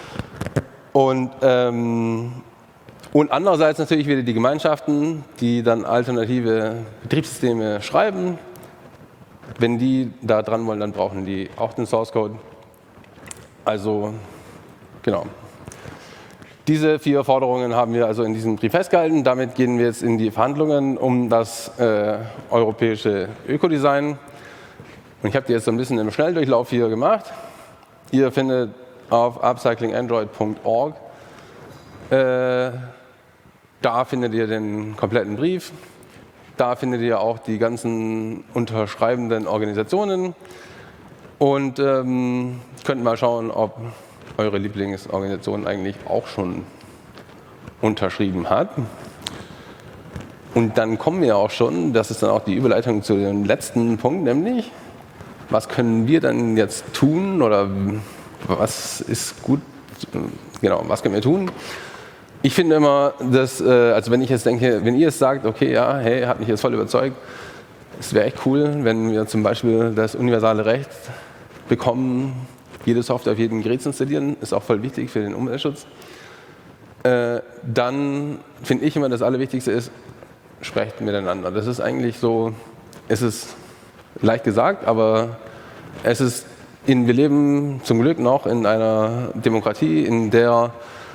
Und, ähm, und andererseits natürlich wieder die Gemeinschaften, die dann alternative Betriebssysteme schreiben. Wenn die da dran wollen, dann brauchen die auch den Source Code. Also, genau. Diese vier Forderungen haben wir also in diesem Brief festgehalten. Damit gehen wir jetzt in die Verhandlungen um das äh, europäische Ökodesign. Und ich habe die jetzt so ein bisschen im Schnelldurchlauf hier gemacht. Ihr findet auf upcycling android punkt org, äh, da findet ihr den kompletten Brief. Da findet ihr auch die ganzen unterschreibenden Organisationen. Und ähm, könnt mal schauen, ob eure Lieblingsorganisation eigentlich auch schon unterschrieben hat. Und dann kommen wir auch schon, das ist dann auch die Überleitung zu dem letzten Punkt, nämlich, was können wir dann jetzt tun oder was ist gut, genau, was können wir tun? Ich finde immer, dass, also wenn ich jetzt denke, wenn ihr jetzt sagt, okay, ja, hey, hat mich jetzt voll überzeugt, es wäre echt cool, wenn wir zum Beispiel das universale Recht bekommen, jede Software auf jedem Gerät zu installieren, ist auch voll wichtig für den Umweltschutz. Äh, dann finde ich immer, das Allerwichtigste ist, sprecht miteinander. Das ist eigentlich so, es ist leicht gesagt, aber es ist, in, wir leben zum Glück noch in einer Demokratie, in der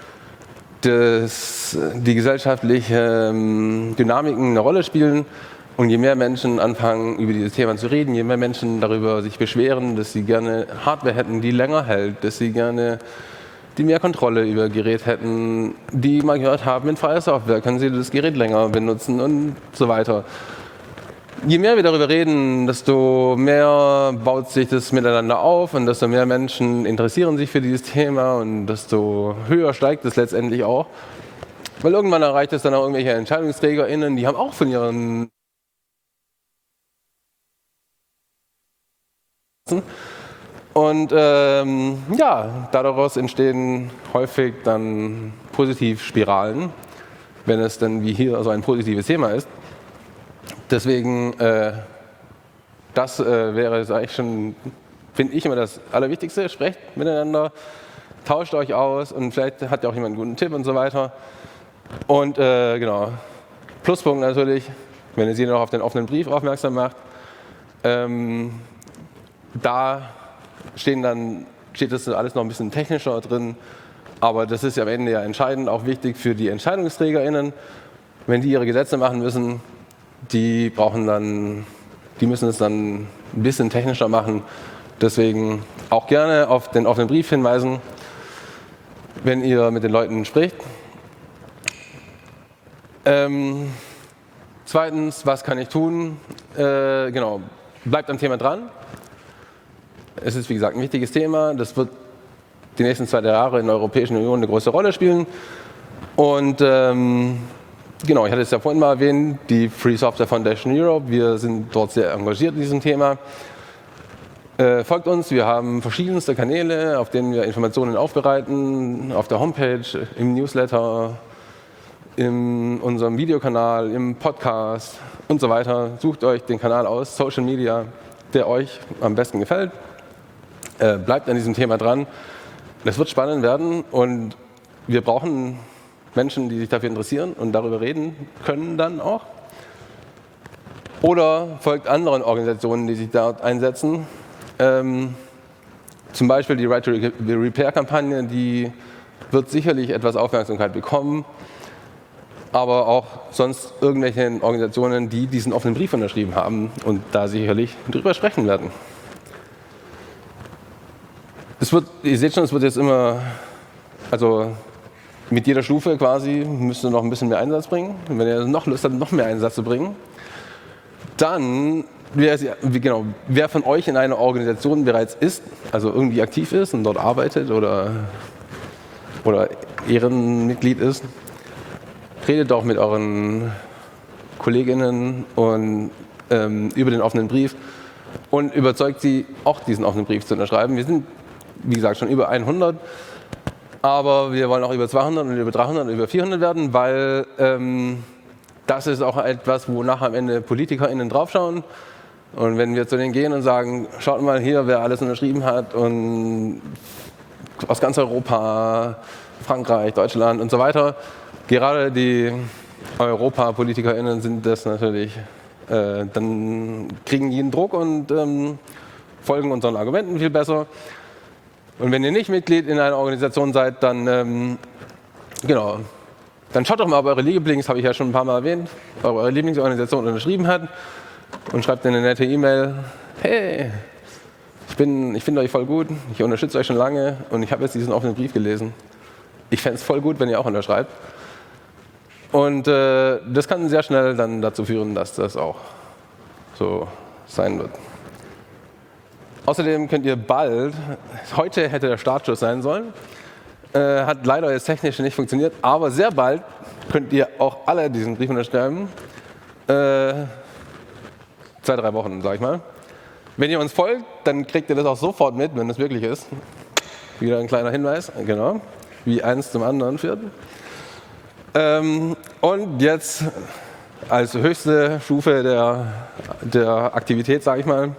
das, die gesellschaftlichen Dynamiken eine Rolle spielen. Und je mehr Menschen anfangen, über dieses Thema zu reden, je mehr Menschen darüber sich beschweren, dass sie gerne Hardware hätten, die länger hält, dass sie gerne die mehr Kontrolle über Gerät hätten, die mal gehört haben, mit freier Software können sie das Gerät länger benutzen und so weiter. Je mehr wir darüber reden, desto mehr baut sich das miteinander auf und desto mehr Menschen interessieren sich für dieses Thema und desto höher steigt es letztendlich auch. Weil irgendwann erreicht es dann auch irgendwelche EntscheidungsträgerInnen, die haben auch von ihren Und ähm, ja, daraus entstehen häufig dann Positivspiralen, wenn es dann wie hier so ein positives Thema ist. Deswegen, äh, das äh, wäre eigentlich schon, finde ich immer das Allerwichtigste. Sprecht miteinander, tauscht euch aus und vielleicht hat ja auch jemand einen guten Tipp und so weiter. Und äh, genau, Pluspunkt natürlich, wenn ihr sie noch auf den offenen Brief aufmerksam macht. Ähm, Da stehen dann, steht das alles noch ein bisschen technischer drin, aber das ist ja am Ende ja entscheidend, auch wichtig für die EntscheidungsträgerInnen. Wenn die ihre Gesetze machen müssen, die brauchen dann, die müssen es dann ein bisschen technischer machen. Deswegen auch gerne auf den offenen Brief hinweisen. wenn ihr mit den Leuten spricht. Ähm, zweitens, was kann ich tun? Äh, genau, bleibt am Thema dran. Es ist, wie gesagt, ein wichtiges Thema. Das wird die nächsten zwei, drei Jahre in der Europäischen Union eine große Rolle spielen. Und ähm, genau, ich hatte es ja vorhin mal erwähnt, die Free Software Foundation Europe, wir sind dort sehr engagiert in diesem Thema. Äh, folgt uns, wir haben verschiedenste Kanäle, auf denen wir Informationen aufbereiten, auf der Homepage, im Newsletter, in unserem Videokanal, im Podcast und so weiter. Sucht euch den Kanal aus, Social Media, der euch am besten gefällt. Äh, bleibt an diesem Thema dran. Es wird spannend werden und wir brauchen Menschen, die sich dafür interessieren und darüber reden können dann auch. Oder folgt anderen Organisationen, die sich dort einsetzen. Ähm, zum Beispiel die Right to Repair-Kampagne, die wird sicherlich etwas Aufmerksamkeit bekommen. Aber auch sonst irgendwelche Organisationen, die diesen offenen Brief unterschrieben haben und da sicherlich drüber sprechen werden. Es wird, ihr seht schon, es wird jetzt immer, also mit jeder Stufe quasi, müsst ihr noch ein bisschen mehr Einsatz bringen. Und wenn ihr noch Lust habt, noch mehr Einsatz zu bringen, dann, wer, genau, wer von euch in einer Organisation bereits ist, also irgendwie aktiv ist und dort arbeitet oder, oder Ehrenmitglied ist, redet doch mit euren Kolleginnen und, ähm, über den offenen Brief und überzeugt sie, auch diesen offenen Brief zu unterschreiben. Wir sind, wie gesagt, schon über hundert, aber wir wollen auch über zweihundert und über dreihundert und über vierhundert werden, weil ähm, das ist auch etwas, wo nachher am Ende PolitikerInnen draufschauen. Und wenn wir zu denen gehen und sagen, schaut mal hier, wer alles unterschrieben hat und aus ganz Europa, Frankreich, Deutschland und so weiter, gerade die EuropapolitikerInnen sind das natürlich, äh, dann kriegen die einen Druck und ähm, folgen unseren Argumenten viel besser. Und wenn ihr nicht Mitglied in einer Organisation seid, dann, ähm, genau, dann schaut doch mal, ob eure Lieblings, habe ich ja schon ein paar Mal erwähnt, ob eure Lieblingsorganisation unterschrieben hat und schreibt eine nette E-Mail. Hey, ich, bin, ich finde euch voll gut, ich unterstütze euch schon lange und ich habe jetzt diesen offenen Brief gelesen. Ich fände es voll gut, wenn ihr auch unterschreibt. Und äh, das kann sehr schnell dann dazu führen, dass das auch so sein wird. Außerdem könnt ihr bald, heute hätte der Startschuss sein sollen, äh, hat leider jetzt technisch nicht funktioniert, aber sehr bald könnt ihr auch alle diesen Brief unterschreiben. Äh, zwei, drei Wochen, sag ich mal. Wenn ihr uns folgt, dann kriegt ihr das auch sofort mit, wenn das wirklich ist. Wieder ein kleiner Hinweis, genau, wie eins zum anderen führt. Ähm, und jetzt als höchste Stufe der, der Aktivität, sage ich mal,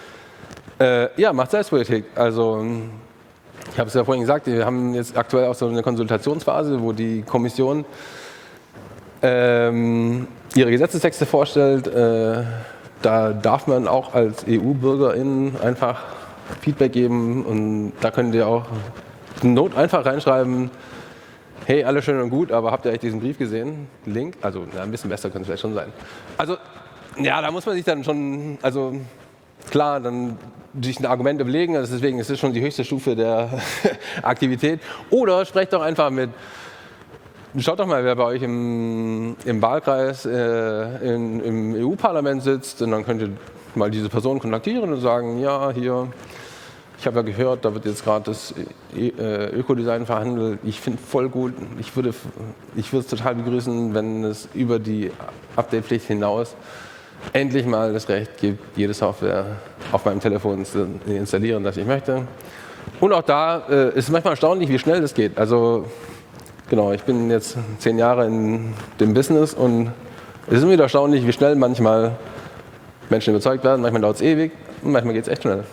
äh, ja, macht Selbstpolitik. Also ich habe es ja vorhin gesagt, wir haben jetzt aktuell auch so eine Konsultationsphase, wo die Kommission ähm, ihre Gesetzestexte vorstellt. Äh, da darf man auch als E U-BürgerInnen einfach Feedback geben und da könnt ihr auch in Not einfach reinschreiben, hey, alles schön und gut, aber habt ihr eigentlich diesen Brief gesehen? Link? Also na, ein bisschen besser könnte es vielleicht schon sein. Also ja, da muss man sich dann schon, also klar, dann sich ein Argument überlegen, also deswegen ist es schon die höchste Stufe der Aktivität. Oder sprecht doch einfach mit, schaut doch mal, wer bei euch im, im Wahlkreis äh, in, im E U-Parlament sitzt und dann könnt ihr mal diese Person kontaktieren und sagen, ja, hier, ich habe ja gehört, da wird jetzt gerade das Ökodesign verhandelt. Ich finde voll gut. Ich würde, ich würde es total begrüßen, wenn es über die Update-Pflicht hinaus endlich mal das Recht gibt, jede Software auf meinem Telefon zu installieren, das ich möchte. Und auch da äh, ist es manchmal erstaunlich, wie schnell das geht. Also genau, ich bin jetzt zehn Jahre in dem Business und es ist immer wieder erstaunlich, wie schnell manchmal Menschen überzeugt werden. Manchmal dauert es ewig und manchmal geht es echt schnell.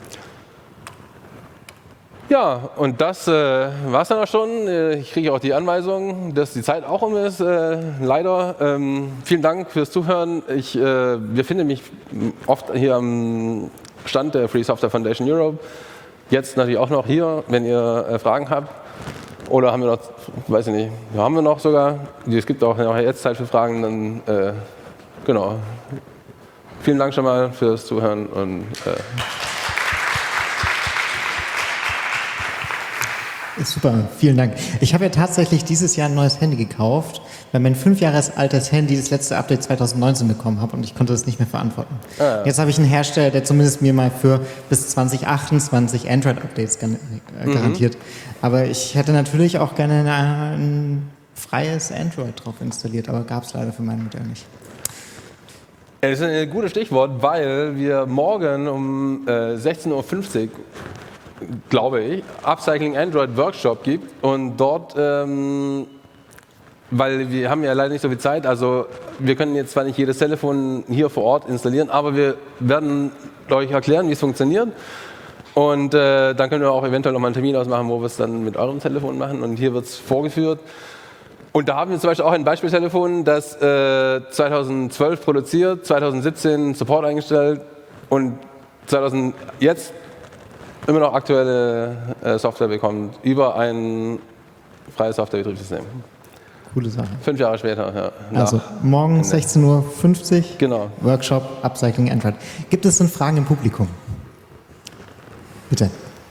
Ja, und das äh, war es dann auch schon. Ich kriege auch die Anweisung, dass die Zeit auch um ist, äh, leider. Ähm, vielen Dank fürs Zuhören. Ich äh, befinde mich oft hier am Stand der Free Software Foundation Europe. Jetzt natürlich auch noch hier, wenn ihr äh, Fragen habt. Oder haben wir noch, weiß ich nicht, haben wir noch sogar. Es gibt auch nachher jetzt Zeit für Fragen. Dann, äh, genau. Vielen Dank schon mal fürs Zuhören und äh Super, vielen Dank. Ich habe ja tatsächlich dieses Jahr ein neues Handy gekauft, weil mein fünf Jahre altes Handy das letzte Update zwanzig neunzehn bekommen habe und ich konnte das nicht mehr verantworten. Ah, ja. Jetzt habe ich einen Hersteller, der zumindest mir mal für bis zwanzig achtundzwanzig Android-Updates garantiert. Mhm. Aber ich hätte natürlich auch gerne ein, ein freies Android drauf installiert, aber gab es leider für mein Modell nicht. Das ist ein gutes Stichwort, weil wir morgen um äh, sechzehn Uhr fünfzig, glaube ich, Upcycling Android Workshop gibt und dort, ähm, weil wir haben ja leider nicht so viel Zeit, also wir können jetzt zwar nicht jedes Telefon hier vor Ort installieren, aber wir werden euch erklären, wie es funktioniert und äh, dann können wir auch eventuell noch mal einen Termin ausmachen, wo wir es dann mit eurem Telefon machen und hier wird es vorgeführt. Und da haben wir zum Beispiel auch ein Beispieltelefon, das äh, zweitausendzwölf produziert, zweitausendsiebzehn Support eingestellt und zweitausend jetzt immer noch aktuelle äh, Software bekommt über ein freies Softwarebetriebssystem. Coole Sache. Fünf Jahre später, ja. Also morgen Ende. sechzehn Uhr fünfzig, genau. Workshop Upcycling Android. Gibt es denn Fragen im Publikum? Bitte.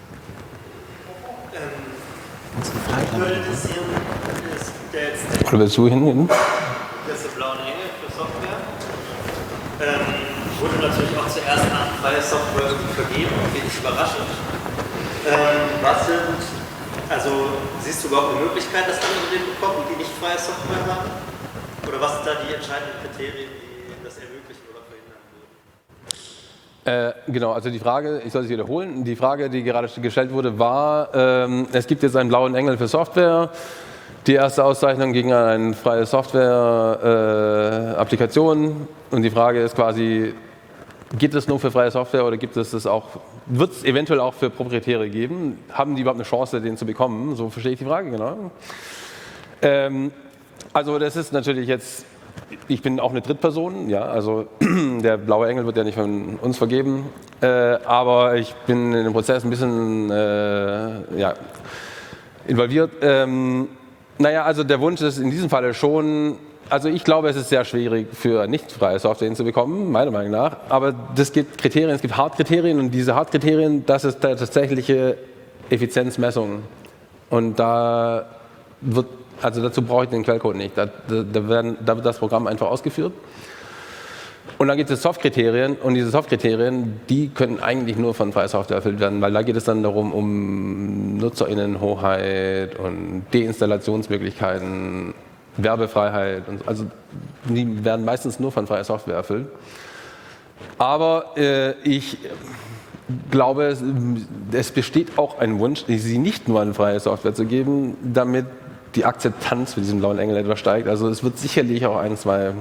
Oder willst du hingehen? Das ist der blaue Engel für Software. Ähm, wurde natürlich auch zuerst an freie Software vergeben, wenig überraschend. Ähm, was sind, also siehst du überhaupt eine Möglichkeit, dass andere den bekommen, die nicht freie Software haben? Oder was sind da die entscheidenden Kriterien, die das ermöglichen oder verhindern würden? Äh, genau, also die Frage, ich soll es wiederholen, die Frage, die gerade gestellt wurde, war, ähm, es gibt jetzt einen blauen Engel für Software. Die erste Auszeichnung ging an eine freie Software-Applikation äh, und die Frage ist quasi, gibt es nur für freie Software oder gibt es das auch, wird es eventuell auch für Proprietäre geben? Haben die überhaupt eine Chance, den zu bekommen? So verstehe ich die Frage, genau. Ähm, also das ist natürlich jetzt, ich bin auch eine Drittperson, ja, also der blaue Engel wird ja nicht von uns vergeben, äh, aber ich bin in dem Prozess ein bisschen äh, ja, involviert. Ähm, Naja, also der Wunsch ist in diesem Falle schon, also ich glaube, es ist sehr schwierig für nicht freie Software hinzubekommen, meiner Meinung nach, aber es gibt Kriterien, es gibt Hardkriterien und diese Hardkriterien, das ist der tatsächliche Effizienzmessung und da wird, also dazu brauche ich den Quellcode nicht, da, da, werden, da wird das Programm einfach ausgeführt. Und dann gibt es Softkriterien und diese Softkriterien, die können eigentlich nur von freier Software erfüllt werden, weil da geht es dann darum, um NutzerInnenhoheit und Deinstallationsmöglichkeiten, Werbefreiheit. Und also die werden meistens nur von freier Software erfüllt. Aber äh, ich glaube, es, es besteht auch ein Wunsch, sie nicht nur an freie Software zu geben, damit die Akzeptanz für diesen blauen Engel etwas steigt. Also es wird sicherlich auch ein, zwei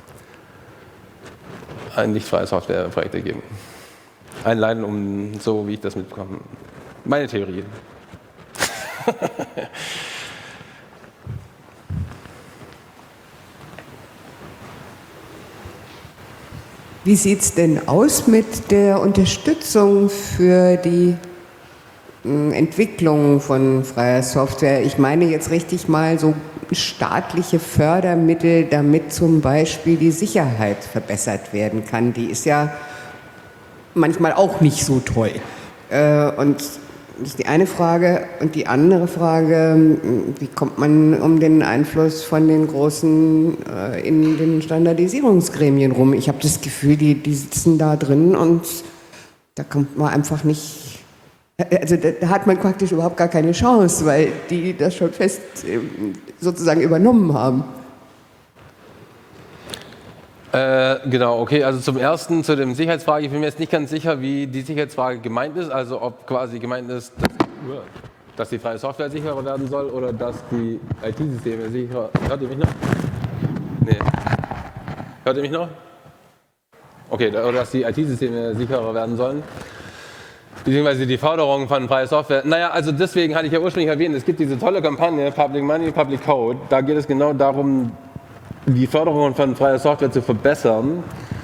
ein nicht freie Softwareprojekte geben. Einleiten, um so wie ich das mitbekomme. Meine Theorie. Wie sieht es denn aus mit der Unterstützung für die Entwicklung von freier Software? Ich meine jetzt richtig mal so staatliche Fördermittel, damit zum Beispiel die Sicherheit verbessert werden kann. Die ist ja manchmal auch nicht so toll. Und das ist die eine Frage. Und die andere Frage, wie kommt man um den Einfluss von den Großen in den Standardisierungsgremien rum? Ich habe das Gefühl, die, die sitzen da drin und da kommt man einfach nicht. Also da hat man praktisch überhaupt gar keine Chance, weil die das schon fest sozusagen übernommen haben. Äh, genau, okay, also zum Ersten, zu der Sicherheitsfrage, ich bin mir jetzt nicht ganz sicher, wie die Sicherheitsfrage gemeint ist, also ob quasi gemeint ist, dass, dass die freie Software sicherer werden soll oder dass die I T-Systeme sicherer... Hört ihr mich noch? Nee. Hört ihr mich noch? Okay, oder dass die I T-Systeme sicherer werden sollen. Beziehungsweise die Förderung von freier Software. Naja, also deswegen hatte ich ja ursprünglich erwähnt, es gibt diese tolle Kampagne Public Money, Public Code. Da geht es genau darum, die Förderung von freier Software zu verbessern.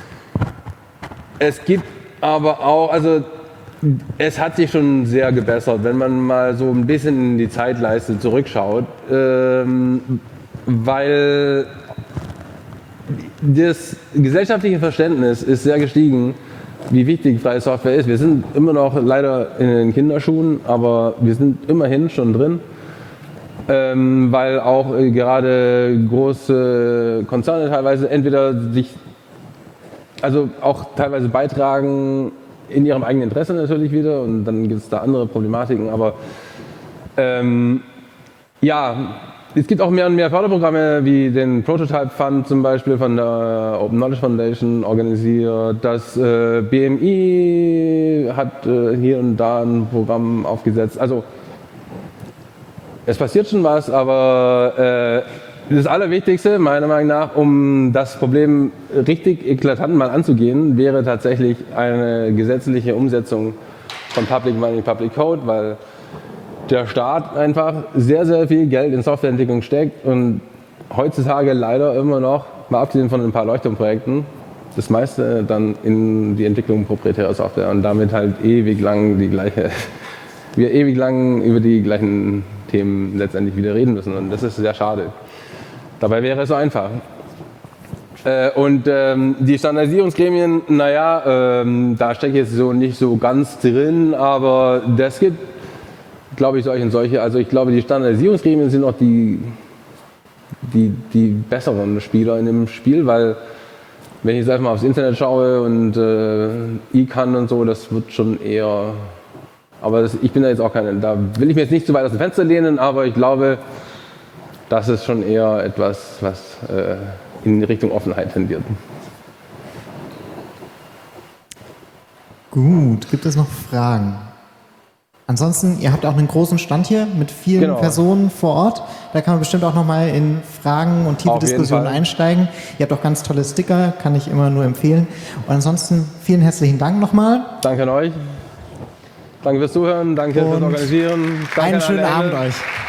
Es gibt aber auch, also es hat sich schon sehr gebessert, wenn man mal so ein bisschen in die Zeitleiste zurückschaut, ähm, weil das gesellschaftliche Verständnis ist sehr gestiegen, wie wichtig freie Software ist. Wir sind immer noch leider in den Kinderschuhen, aber wir sind immerhin schon drin. ähm, weil auch äh, gerade große Konzerne teilweise entweder sich, also auch teilweise beitragen in ihrem eigenen Interesse natürlich wieder und dann gibt es da andere Problematiken, aber ähm, ja, es gibt auch mehr und mehr Förderprogramme wie den Prototype Fund zum Beispiel von der Open Knowledge Foundation organisiert. Das äh, B M I hat äh, hier und da ein Programm aufgesetzt. Also es passiert schon was, aber äh, das Allerwichtigste meiner Meinung nach, um das Problem richtig eklatant mal anzugehen, wäre tatsächlich eine gesetzliche Umsetzung von Public Money, Public Code, weil der Staat einfach sehr, sehr viel Geld in Softwareentwicklung steckt und heutzutage leider immer noch, mal abgesehen von ein paar Leuchtturmprojekten, das meiste dann in die Entwicklung proprietärer Software und damit halt ewig lang die gleiche, wir ewig lang über die gleichen Themen letztendlich wieder reden müssen und das ist sehr schade. Dabei wäre es so einfach. Äh, und ähm, die Standardisierungsgremien, naja, ähm, da stecke ich jetzt so nicht so ganz drin, aber das gibt, glaube ich, solche und solche. Also ich glaube, die Standardisierungsgremien sind auch die, die, die besseren Spieler in dem Spiel, weil wenn ich jetzt einfach mal aufs Internet schaue und äh, I C A N und so, das wird schon eher, aber das, ich bin da jetzt auch keine, da will ich mir jetzt nicht zu weit aus dem Fenster lehnen, aber ich glaube, das ist schon eher etwas, was äh, in Richtung Offenheit tendiert. Gut, gibt es noch Fragen? Ansonsten, ihr habt auch einen großen Stand hier mit vielen Genau. Personen vor Ort. Da kann man bestimmt auch nochmal in Fragen und tiefe Auf jeden Diskussionen Fall. einsteigen. Ihr habt auch ganz tolle Sticker, kann ich immer nur empfehlen. Und ansonsten vielen herzlichen Dank nochmal. Danke an euch. Danke fürs Zuhören, danke Und fürs Organisieren. Danke Einen an schönen alle Abend Engel. euch.